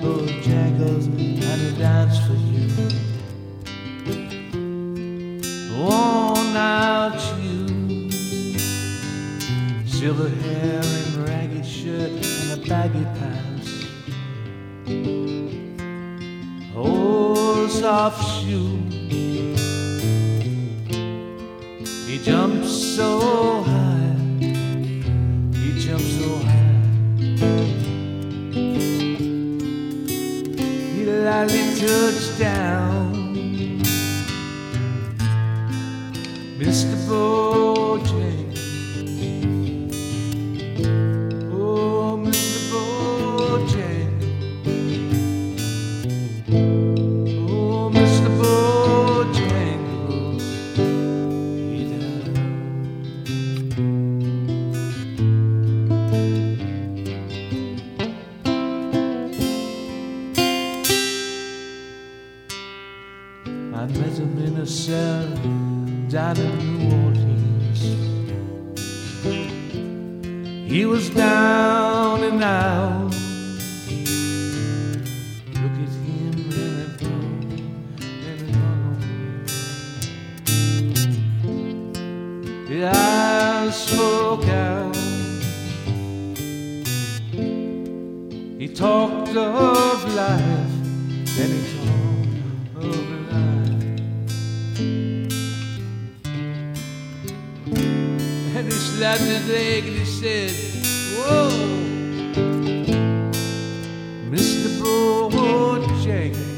Bojangles and he danced for you. Worn out shoes, silver hair and ragged shirt and a baggy pants. Oh, soft shoe. He jumped so high, he jumped so high. He lightly touched down, Mr. Bojangles. Oh, Mr. Bojangles. Oh, Mr. Bojangles. He died. I met him in a cell down in New Orleans. He was down and out. Look at him and it hung on me. The eyes spoke out. He talked of life, then he talked of life. And he slapped his leg and he said, whoa, Mr. Bojangles.